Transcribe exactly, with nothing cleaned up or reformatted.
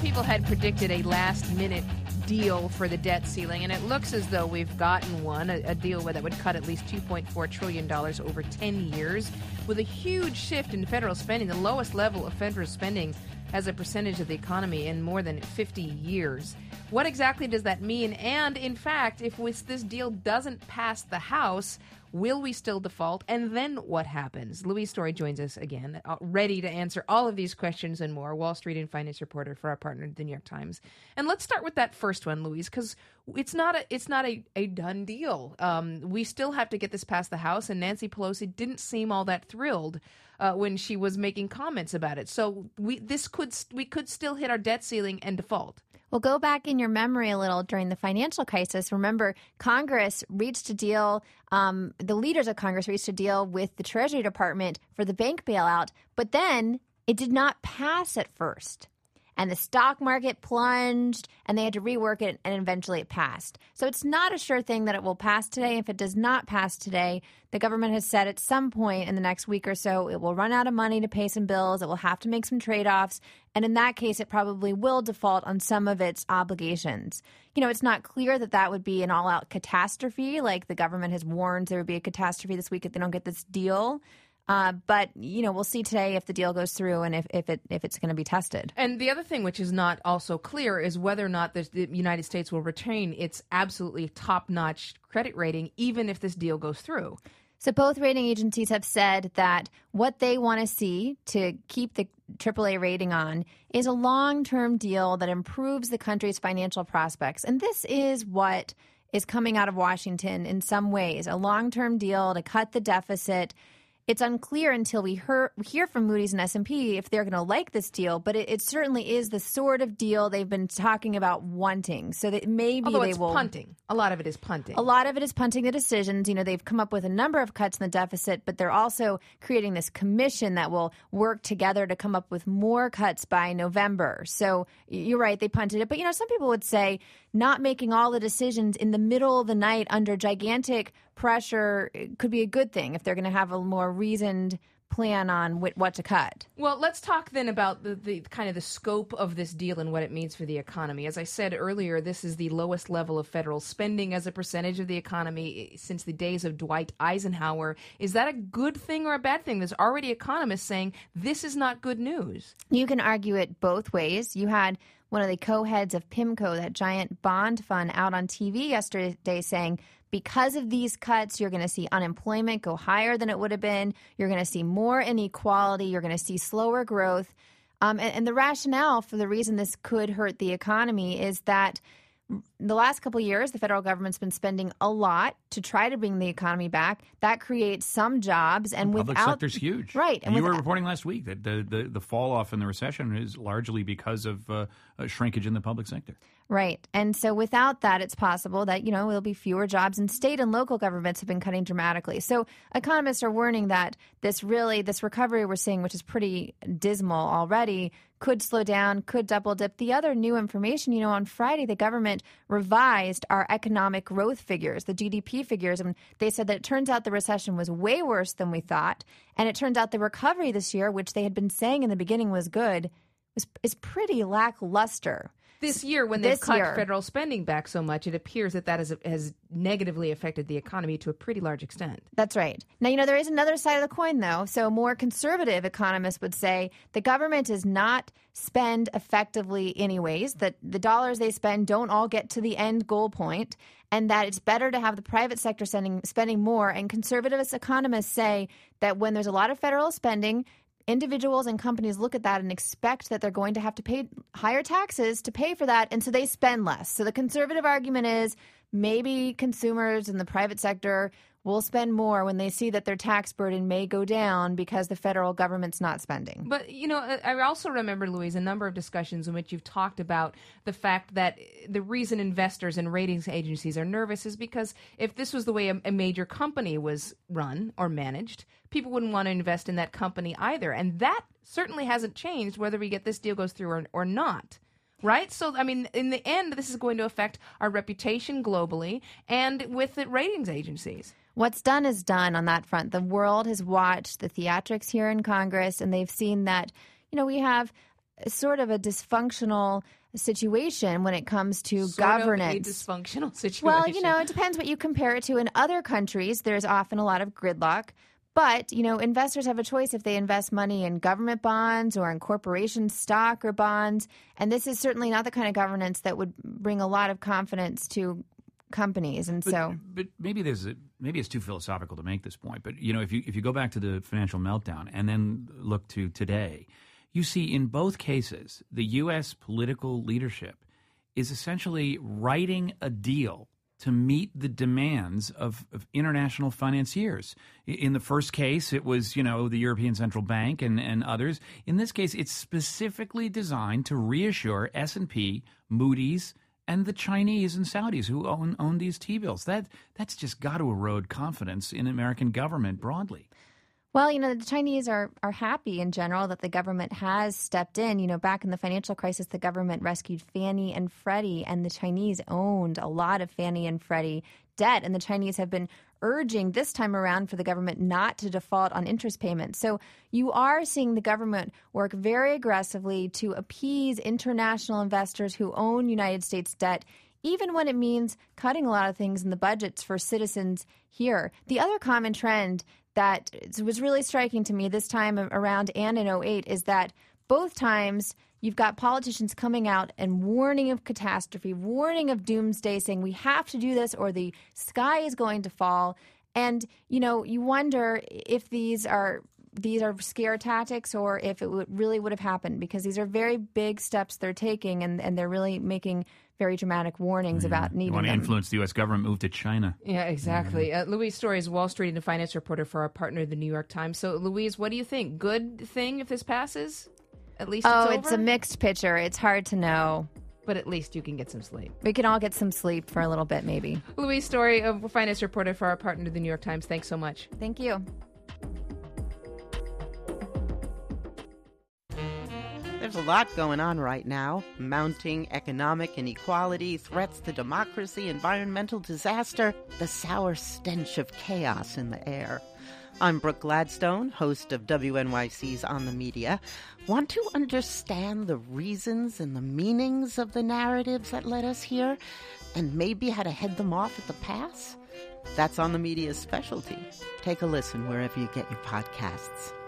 of people had predicted a last-minute deal for the debt ceiling, and it looks as though we've gotten one, a, a deal that would cut at least two point four trillion dollars over ten years, with a huge shift in federal spending, the lowest level of federal spending as a percentage of the economy in more than fifty years. What exactly does that mean? And, in fact, if this deal doesn't pass the House, will we still default? And then what happens? Louise Story joins us again, uh, ready to answer all of these questions and more. Wall Street and finance reporter for our partner, the New York Times. And let's start with that first one, Louise, because it's not a it's not a, a done deal. Um, we still have to get this past the House, and Nancy Pelosi didn't seem all that thrilled uh, when she was making comments about it. So we this could we could still hit our debt ceiling and default. Well, go back in your memory a little during the financial crisis. Remember, Congress reached a deal, um, the leaders of Congress reached a deal with the Treasury Department for the bank bailout, but then it did not pass at first. And the stock market plunged, and they had to rework it, and eventually it passed. So it's not a sure thing that it will pass today. If it does not pass today, the government has said at some point in the next week or so, it will run out of money to pay some bills. It will have to make some trade-offs. And in that case, it probably will default on some of its obligations. You know, it's not clear that that would be an all-out catastrophe, like the government has warned there would be a catastrophe this week if they don't get this deal. Uh, but, you know, we'll see today if the deal goes through and if, if it if it's going to be tested. And the other thing which is not also clear is whether or not the, the United States will retain its absolutely top-notch credit rating, even if this deal goes through. So both rating agencies have said that what they want to see to keep the triple A rating on is a long-term deal that improves the country's financial prospects. And this is what is coming out of Washington in some ways, a long-term deal to cut the deficit. It's unclear until we hear, hear from Moody's and S and P if they're going to like this deal, but it, it certainly is the sort of deal they've been talking about wanting. So that maybe Although they it's will punting. A lot of it is punting. A lot of it is punting the decisions. You know, they've come up with a number of cuts in the deficit, but they're also creating this commission that will work together to come up with more cuts by November. So you're right, they punted it. But, you know, some people would say not making all the decisions in the middle of the night under gigantic pressure could be a good thing if they're going to have a more reasoned plan on what to cut. Well, let's talk then about the, the kind of the scope of this deal and what it means for the economy. As I said earlier, this is the lowest level of federal spending as a percentage of the economy since the days of Dwight Eisenhower. Is that a good thing or a bad thing? There's already economists saying this is not good news. You can argue it both ways. You had one of the co-heads of PIMCO, that giant bond fund, out on T V yesterday saying, because of these cuts, you're going to see unemployment go higher than it would have been. You're going to see more inequality. You're going to see slower growth. Um, and, and the rationale for the reason this could hurt the economy is that the last couple of years, the federal government's been spending a lot to try to bring the economy back. That creates some jobs, and the without public sector's huge, right? And, and you without, were reporting last week that the, the the fall off in the recession is largely because of uh, a shrinkage in the public sector. Right. And so without that, it's possible that, you know, there'll be fewer jobs, and state and local governments have been cutting dramatically. So economists are warning that this really, this recovery we're seeing, which is pretty dismal already, could slow down, could double dip. The other new information, you know, on Friday, the government revised our economic growth figures, the G D P figures, and they said that it turns out the recession was way worse than we thought. And it turns out the recovery this year, which they had been saying in the beginning was good, was is pretty lackluster. This year, when they've cut year. federal spending back so much, it appears that that has, has negatively affected the economy to a pretty large extent. That's right. Now, you know, there is another side of the coin, though. So more conservative economists would say the government does not spend effectively anyways, that the dollars they spend don't all get to the end goal point, and that it's better to have the private sector spending, spending more. And conservative economists say that when there's a lot of federal spending, individuals and companies look at that and expect that they're going to have to pay higher taxes to pay for that, and so they spend less. So the conservative argument is maybe consumers in the private sector will spend more when they see that their tax burden may go down because the federal government's not spending. But, you know, I also remember, Louise, a number of discussions in which you've talked about the fact that the reason investors and ratings agencies are nervous is because if this was the way a, a major company was run or managed, people wouldn't want to invest in that company either. And that certainly hasn't changed whether we get this deal goes through or, or not. Right? So, I mean, in the end, this is going to affect our reputation globally and with the ratings agencies. What's done is done on that front. The world has watched the theatrics here in Congress, and they've seen that, you know, we have sort of a dysfunctional situation when it comes to sort governance. Of a dysfunctional situation. Well, you know, it depends what you compare it to. In other countries, there's often a lot of gridlock. But, you know, investors have a choice if they invest money in government bonds or in corporation stock or bonds. And this is certainly not the kind of governance that would bring a lot of confidence to companies. And but, so, but maybe there's a, maybe it's too philosophical to make this point. But, you know, if you if you go back to the financial meltdown and then look to today, you see in both cases the U S political leadership is essentially writing a deal to meet the demands of, of international financiers. In the first case, it was, you know, the European Central Bank and, and others. In this case, it's specifically designed to reassure S and P, Moody's, and the Chinese and Saudis who own own these T-bills. That that's just got to erode confidence in American government broadly. Well, you know, the Chinese are, are happy in general that the government has stepped in. You know, back in the financial crisis, the government rescued Fannie and Freddie, and the Chinese owned a lot of Fannie and Freddie debt. And the Chinese have been urging this time around for the government not to default on interest payments. So you are seeing the government work very aggressively to appease international investors who own United States debt, even when it means cutting a lot of things in the budgets for citizens here. The other common trend that was really striking to me this time around and in oh eight is that both times you've got politicians coming out and warning of catastrophe, warning of doomsday, saying we have to do this or the sky is going to fall. And, you know, you wonder if these are these are scare tactics or if it would, really would have happened, because these are very big steps they're taking and, and they're really making very dramatic warnings yeah. about needing You want to them. influence the U S government move to China. Yeah, exactly. Mm-hmm. Uh, Louise Story is Wall Street and finance reporter for our partner, the New York Times. So, Louise, what do you think? Good thing if this passes? At least oh, it's, it's over? a mixed picture. It's hard to know. But at least you can get some sleep. We can all get some sleep for a little bit, maybe. Louise Story, a finance reporter for our partner, the New York Times. Thanks so much. Thank you. There's a lot going on right now. Mounting economic inequality, threats to democracy, environmental disaster, the sour stench of chaos in the air. I'm Brooke Gladstone, host of W N Y C's On the Media. Want to understand the reasons and the meanings of the narratives that led us here, and maybe how to head them off at the pass? That's On the Media's specialty. Take a listen wherever you get your podcasts.